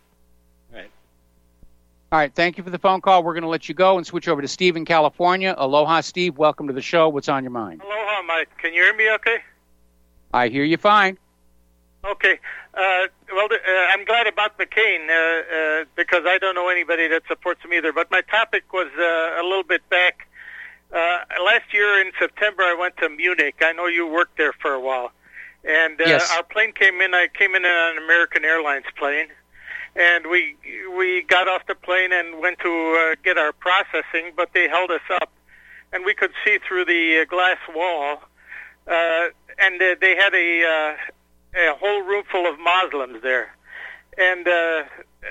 All right, thank you for the phone call. We're going to let you go and switch over to Steve in California. Aloha, Steve. Welcome to the show. What's on your mind?
Aloha, Mike. Can you hear me okay?
I hear you fine.
Okay. Uh, well, uh, I'm glad about McCain uh, uh, because I don't know anybody that supports him either. But my topic was uh, a little bit back. Uh, last year in September, I went to Munich. I know you worked there for a while. And uh,
yes.
Our plane came in. I came in on an American Airlines plane. And we we got off the plane and went to uh, get our processing, but they held us up. And we could see through the uh, glass wall. Uh, and uh, they had a, uh, a whole room full of Muslims there. And uh,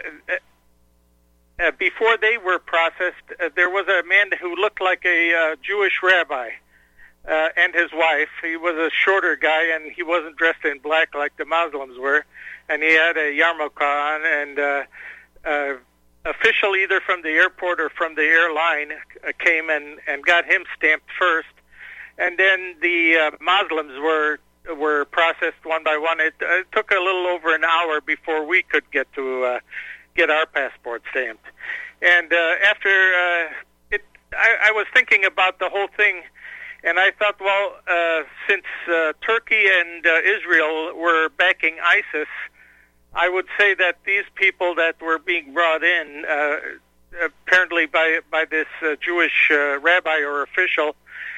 uh, before they were processed, uh, there was a man who looked like a uh, Jewish rabbi uh, and his wife. He was a shorter guy, and he wasn't dressed in black like the Muslims were. And he had a yarmulke on, and uh, uh, official either from the airport or from the airline uh, came and, and got him stamped first. And then the uh, Muslims were were processed one by one. It, uh, it took a little over an hour before we could get to uh, get our passport stamped. And uh, after uh, it, I, I was thinking about the whole thing, and I thought, well, uh, since uh, Turkey and uh, Israel were backing ISIS, I would say that these people that were being brought in, uh, apparently by by this uh, Jewish uh, rabbi or official,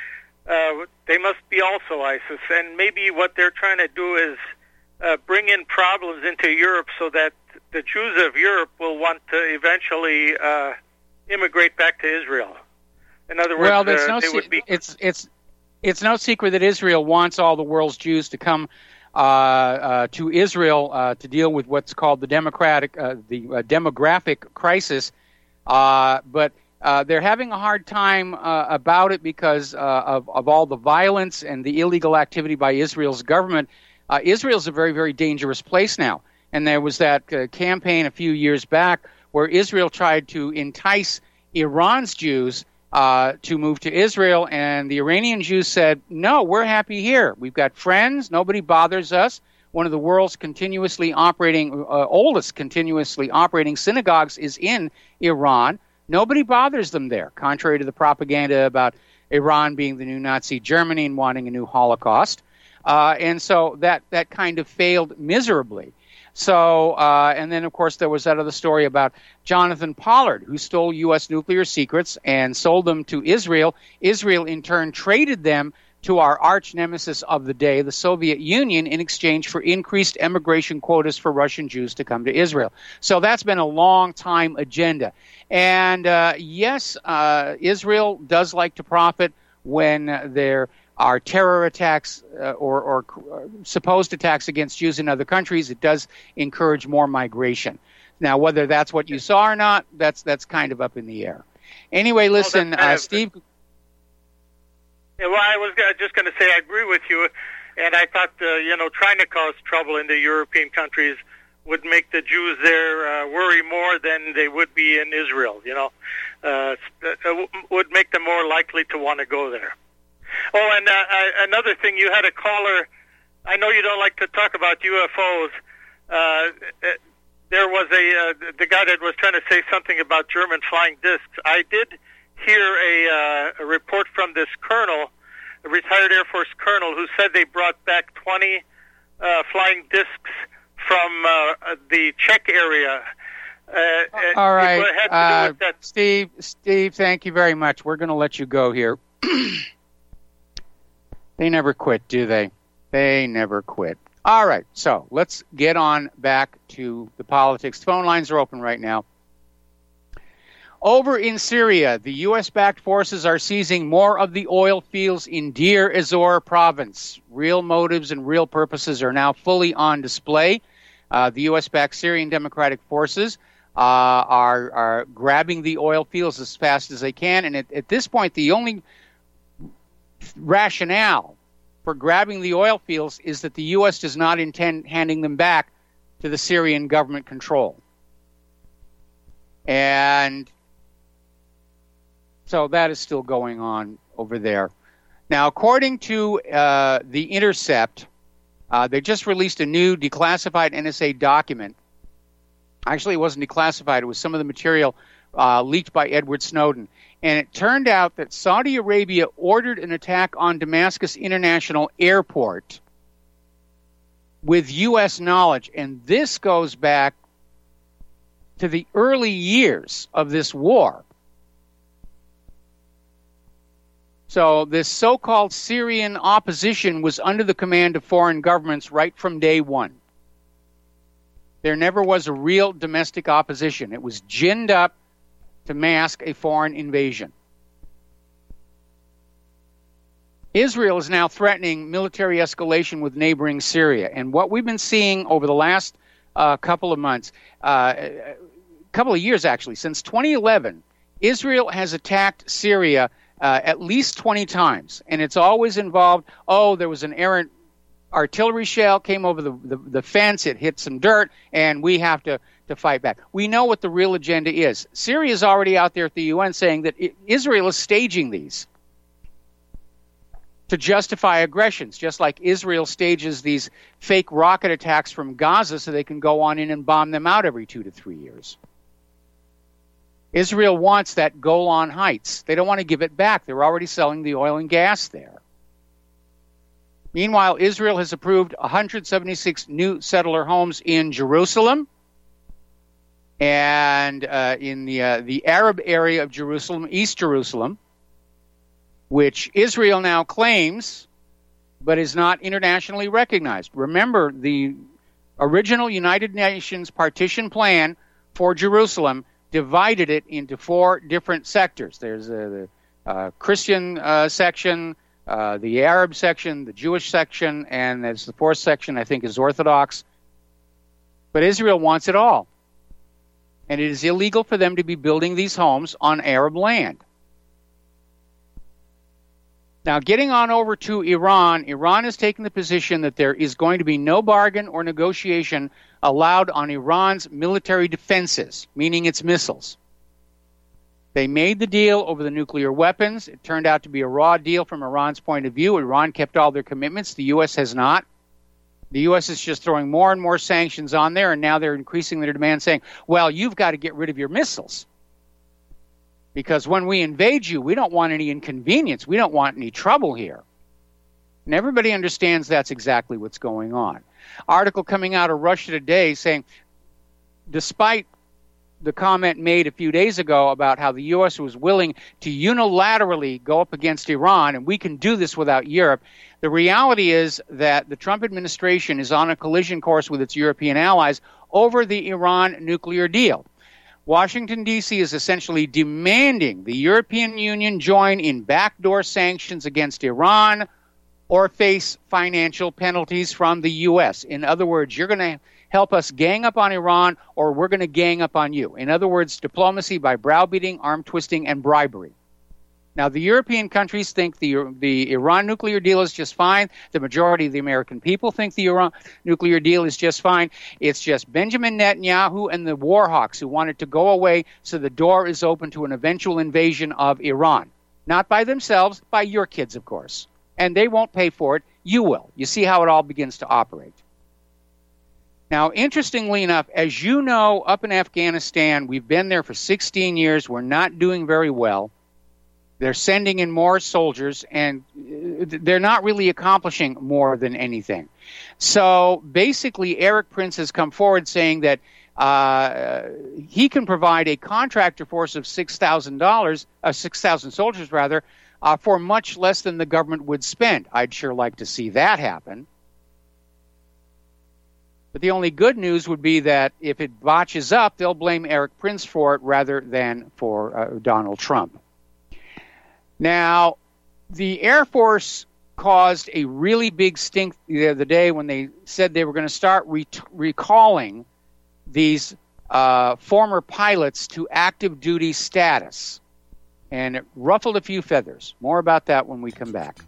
uh, they must be also ISIS. And maybe what they're trying to do is uh, bring in problems into Europe so that the Jews of Europe will want to eventually uh, immigrate back to Israel. In other words,
well, there's
uh,
no
they
se-
would be...
it's it's it's no secret that Israel wants all the world's Jews to come Uh, uh, to Israel uh, to deal with what's called the democratic, uh, the uh, demographic crisis, uh, but uh, they're having a hard time uh, about it because uh, of, of all the violence and the illegal activity by Israel's government. Uh, Israel's a very, very dangerous place now, and there was that uh, campaign a few years back where Israel tried to entice Iran's Jews Uh, to move to Israel, and the Iranian Jews said, no, we're happy here. We've got friends. Nobody bothers us. One of the world's continuously operating, uh, oldest continuously operating synagogues is in Iran. Nobody bothers them there, contrary to the propaganda about Iran being the new Nazi Germany and wanting a new Holocaust. Uh, and so that, that kind of failed miserably. So, uh, and then, of course, there was that other story about Jonathan Pollard, who stole U S nuclear secrets and sold them to Israel. Israel, in turn, traded them to our arch nemesis of the day, the Soviet Union, in exchange for increased immigration quotas for Russian Jews to come to Israel. So that's been a long time agenda. And uh, yes, uh, Israel does like to profit when uh, there are terror attacks uh, or, or uh, supposed attacks against Jews in other countries. It does encourage more migration. Now, whether that's what you saw or not, that's that's kind of up in the air. Anyway, listen,
well,
uh, Steve.
Yeah, well, I was uh, just going to say I agree with you, and I thought uh, you know trying to cause trouble in the European countries would make the Jews there uh, worry more than they would be in Israel. You know, uh, uh, would make them more likely to want to go there. Oh, and uh, I, another thing, you had a caller. I know you don't like to talk about U F Os. Uh, there was a uh, the guy that was trying to say something about German flying discs. I did hear a, uh, a report from this colonel, a retired Air Force colonel, who said they brought back twenty uh, flying discs from uh, the Czech area. Uh,
All right, uh, Steve. Steve, thank you very much. We're going to let you go here. They never quit, do they? They never quit. All right, so let's get on back to the politics. Phone lines are open right now. Over in Syria, the U S-backed forces are seizing more of the oil fields in Deir ez-Zor province. Real motives and real purposes are now fully on display. Uh, the U S-backed Syrian Democratic Forces uh, are, are grabbing the oil fields as fast as they can, and at, at this point, the only rationale for grabbing the oil fields is that the U S does not intend handing them back to the Syrian government control. And so that is still going on over there. Now, according to uh, The Intercept, uh, they just released a new declassified N S A document. Actually, it wasn't declassified. It was some of the material uh, leaked by Edward Snowden. And it turned out that Saudi Arabia ordered an attack on Damascus International Airport with U S knowledge. And this goes back to the early years of this war. So this so-called Syrian opposition was under the command of foreign governments right from day one. There never was a real domestic opposition. It was ginned up to mask a foreign invasion. Israel is now threatening military escalation with neighboring Syria. And what we've been seeing over the last uh, couple of months, uh, a couple of years actually, since twenty eleven, Israel has attacked Syria uh, at least twenty times. And it's always involved, oh, there was an errant artillery shell, came over the, the, the fence, it hit some dirt, and we have to to fight back. We know what the real agenda is. Syria is already out there at the U N saying that it, Israel is staging these to justify aggressions, just like Israel stages these fake rocket attacks from Gaza so they can go on in and bomb them out every two to three years. Israel wants that Golan Heights. They don't want to give it back. They're already selling the oil and gas there. Meanwhile, Israel has approved one hundred seventy-six new settler homes in Jerusalem and uh, in the uh, the Arab area of Jerusalem, East Jerusalem, which Israel now claims, but is not internationally recognized. Remember, the original United Nations partition plan for Jerusalem divided it into four different sectors. There's a, the uh, Christian uh, section, uh, the Arab section, the Jewish section, and there's the fourth section, I think, is Orthodox. But Israel wants it all. And it is illegal for them to be building these homes on Arab land. Now, getting on over to Iran, Iran is taking the position that there is going to be no bargain or negotiation allowed on Iran's military defenses, meaning its missiles. They made the deal over the nuclear weapons. It turned out to be a raw deal from Iran's point of view. Iran kept all their commitments. The U S has not. The U S is just throwing more and more sanctions on there, and now they're increasing their demand, saying, well, you've got to get rid of your missiles. Because when we invade you, we don't want any inconvenience. We don't want any trouble here. And everybody understands that's exactly what's going on. Article coming out of Russia today saying, despite the comment made a few days ago about how the U S was willing to unilaterally go up against Iran, and we can do this without Europe. The reality is that the Trump administration is on a collision course with its European allies over the Iran nuclear deal. Washington, D C is essentially demanding the European Union join in backdoor sanctions against Iran or face financial penalties from the U S. In other words, you're going to help us gang up on Iran, or we're going to gang up on you. In other words, diplomacy by browbeating, arm twisting, and bribery. Now, the European countries think the the Iran nuclear deal is just fine. The majority of the American people think the Iran nuclear deal is just fine. It's just Benjamin Netanyahu and the war hawks who want it to go away, so the door is open to an eventual invasion of Iran. Not by themselves, by your kids, of course. And they won't pay for it. You will. You see how it all begins to operate. Now, interestingly enough, as you know, up in Afghanistan, we've been there for sixteen years. We're not doing very well. They're sending in more soldiers, and they're not really accomplishing more than anything. So basically, Eric Prince has come forward saying that uh, he can provide a contractor force of six thousand dollars, uh, six thousand soldiers rather, uh, for much less than the government would spend. I'd sure like to see that happen. But the only good news would be that if it botches up, they'll blame Eric Prince for it rather than for uh, Donald Trump. Now, the Air Force caused a really big stink the other day when they said they were going to start re- recalling these uh, former pilots to active duty status. And it ruffled a few feathers. More about that when we come back.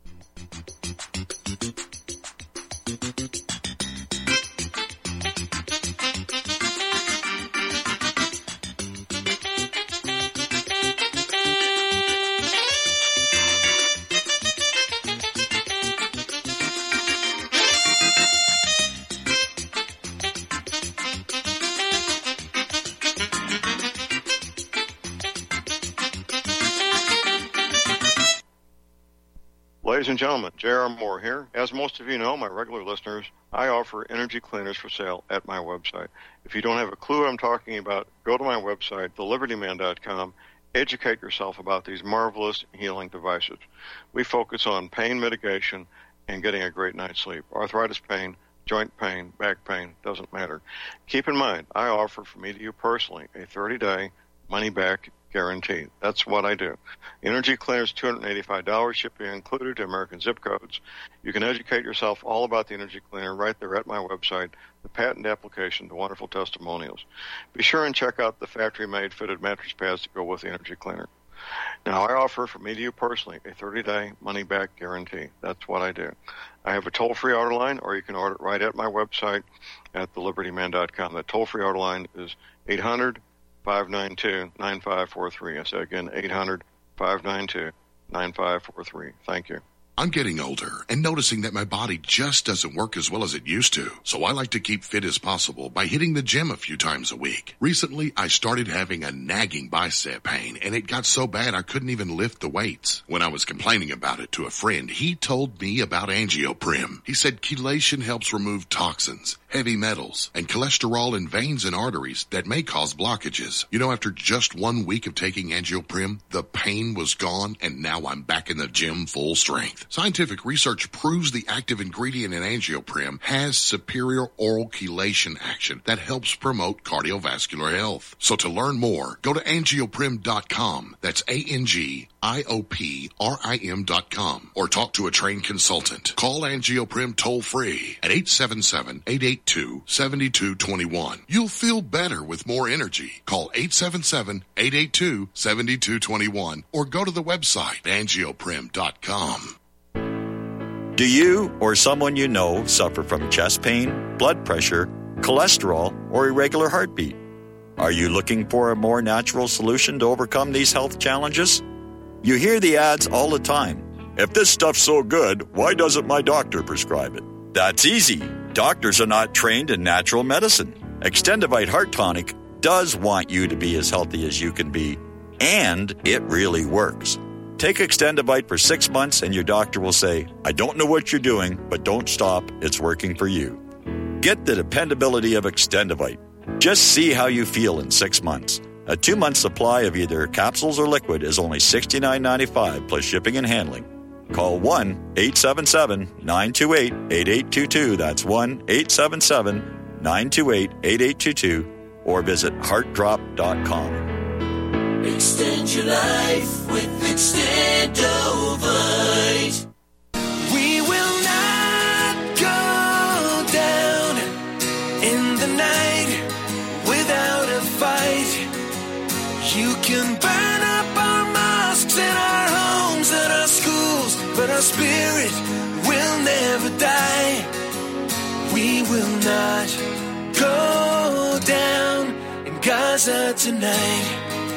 Ladies and gentlemen, J R. Moore here. As most of you know, my regular listeners, I offer energy cleaners for sale at my website. If you don't have a clue what I'm talking about, go to my website, the liberty man dot com. Educate yourself about these marvelous healing devices. We focus on pain mitigation and getting a great night's sleep. Arthritis pain, joint pain, back pain, doesn't matter. Keep in mind, I offer for me to you personally a thirty-day money-back guarantee. That's what I do. Energy cleaners, two hundred eighty-five dollars, shipping included to American zip codes. You can educate yourself all about the energy cleaner right there at my website, the patent application, the wonderful testimonials. Be sure and check out the factory-made fitted mattress pads to go with the energy cleaner. Now, I offer for me to you personally a thirty-day money-back guarantee. That's what I do. I have a toll-free order line, or you can order it right at my website at the liberty man dot com. That toll-free order line is eight hundred, five nine two, nine five four three. I say again, eight hundred, five nine two, nine five four three. Thank you.
I'm getting older and noticing that my body just doesn't work as well as it used to. So I like to keep fit as possible by hitting the gym a few times a week. Recently, I started having a nagging bicep pain, and it got so bad I couldn't even lift the weights. When I was complaining about it to a friend, he told me about Angioprim. He said chelation helps remove toxins, heavy metals, and cholesterol in veins and arteries that may cause blockages. You know, after just one week of taking Angioprim, the pain was gone, and now I'm back in the gym full strength. Scientific research proves the active ingredient in Angioprim has superior oral chelation action that helps promote cardiovascular health. So to learn more, go to angioprim dot com. That's A N G I O P R I M dot com. Or talk to a trained consultant. Call Angioprim toll-free at eight seven seven, eight eight two, seven two two one. You'll feel better with more energy. Call eight seven seven, eight eight two, seven two two one or go to the website angioprim dot com.
Do you or someone you know suffer from chest pain, blood pressure, cholesterol, or irregular heartbeat? Are you looking for a more natural solution to overcome these health challenges? You hear the ads all the time. If this stuff's so good, why doesn't my doctor prescribe it? That's easy. Doctors are not trained in natural medicine. Extendivite Heart Tonic does want you to be as healthy as you can be, and it really works. Take Extendivite for six months and your doctor will say, I don't know what you're doing, but don't stop. It's working for you. Get the dependability of Extendivite. Just see how you feel in six months. A two-month supply of either capsules or liquid is only sixty-nine ninety-five plus shipping and handling. Call one eight seven seven, nine two eight, eight eight two two. That's one eight seven seven, nine two eight, eight eight two two. Or visit heart drop dot com.
Extend your life with Extendovite.
We will not go down in the night without a fight. You can burn up our mosques and our homes and our schools, but our spirit will never die. We will not go down in Gaza tonight.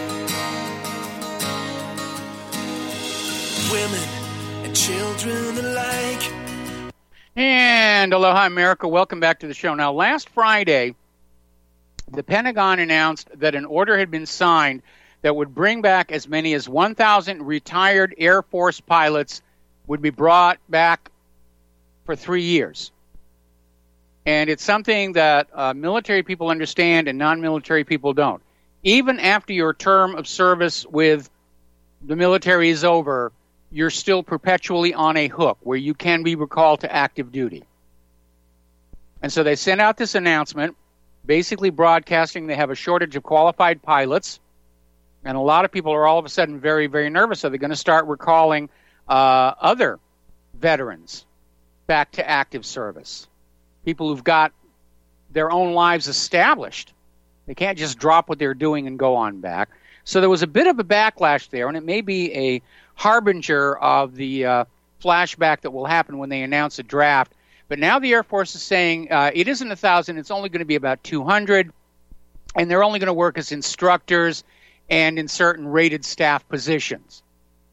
Women and children alike.
And aloha, America. Welcome back to the show. Now, last Friday, the Pentagon announced that an order had been signed that would bring back as many as one thousand retired Air Force pilots would be brought back for three years. And it's something that uh, military people understand and non-military people don't. Even after your term of service with the military is over, you're still perpetually on a hook where you can be recalled to active duty. And so they sent out this announcement, basically broadcasting they have a shortage of qualified pilots. And a lot of people are all of a sudden very, very nervous. So they're going to start recalling uh, other veterans back to active service. People who've got their own lives established. They can't just drop what they're doing and go on back. So there was a bit of a backlash there, and it may be a harbinger of the uh, flashback that will happen when they announce a draft. But now the Air Force is saying uh, it isn't one thousand, it's only going to be about two hundred, and they're only going to work as instructors and in certain rated staff positions.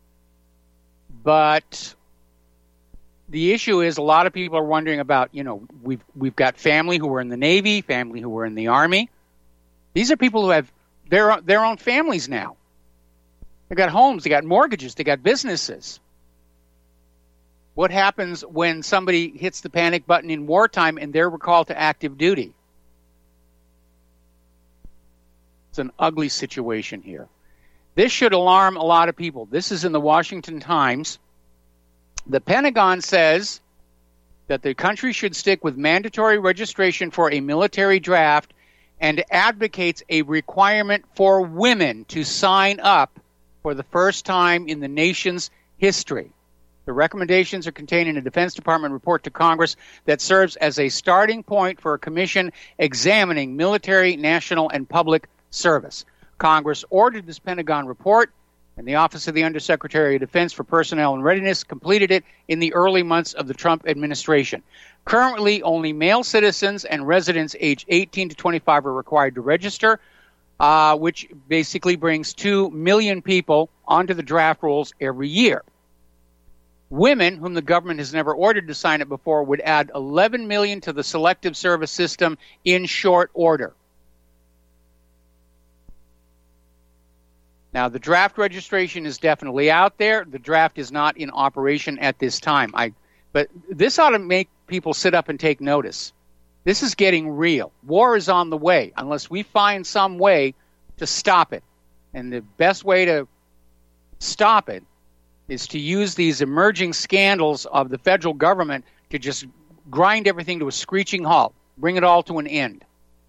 But the issue is a lot of people are wondering about, you know, we've, we've got family who are in the Navy, family who are in the Army. These are people who have their, their own families now. They got homes, they got mortgages, they got businesses. What happens when somebody hits the panic button in wartime and they're recalled to active duty? It's an ugly situation here. This should alarm a lot of people. This is in the Washington Times. The Pentagon says that the country should stick with mandatory registration for a military draft and advocates a requirement for women to sign up for the first time in the nation's history. The recommendations are contained in a Defense Department report to Congress that serves as a starting point for a commission examining military, national, and public service. Congress ordered this Pentagon report, and the Office of the Undersecretary of Defense for Personnel and Readiness completed it in the early months of the Trump administration. Currently, only male citizens and residents aged eighteen to twenty-five are required to register, uh, which basically brings two million people onto the draft rolls every year. Women, whom the government has never ordered to sign it before, would add eleven million to the selective service system in short order. Now, the draft registration is definitely out there. The draft is not in operation at this time. I, but this ought to make people sit up and take notice. This is getting real. War is on the way unless we find some way to stop it. And the best way to stop it is to use these emerging scandals of the federal government to just grind everything to a screeching halt, bring it all to an end.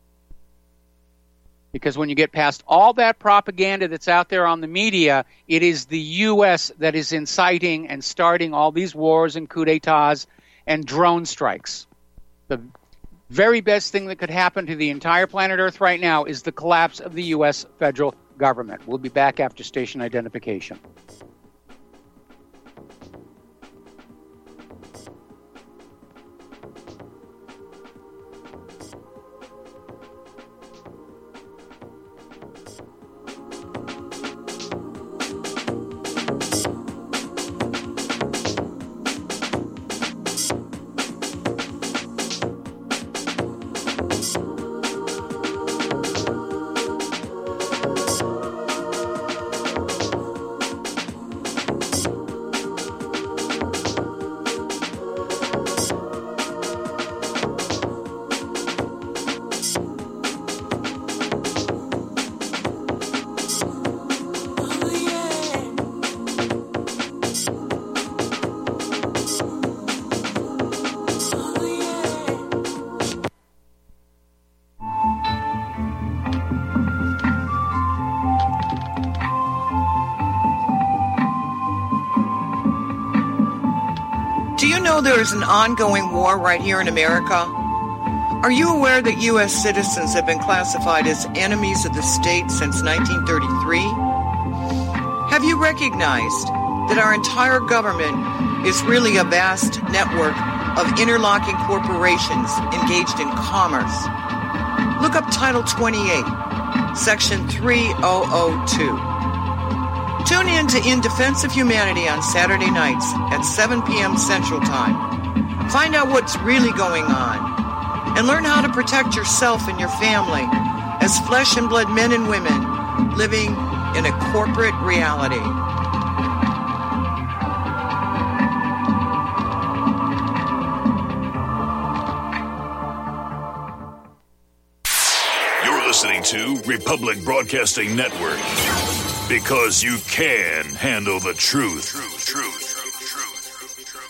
Because when you get past all that propaganda that's out there on the media, it is the U S that is inciting and starting all these wars and coups d'etats and drone strikes. The very best thing that could happen to the entire planet Earth right now is the collapse of the U S federal government. We'll be back after station identification.
Do you know there is an ongoing war right here in America? Are you aware that U S citizens have been classified as enemies of the state since nineteen thirty-three? Have you recognized that our entire government is really a vast network of interlocking corporations engaged in commerce? Look up Title twenty-eight, Section three thousand two. Tune in to In Defense of Humanity on Saturday nights at seven p.m. Central Time. Find out what's really going on and learn how to protect yourself and your family as flesh and blood men and women living in a corporate reality.
You're listening to Republic Broadcasting Network. Because you can handle the truth. Truth, truth.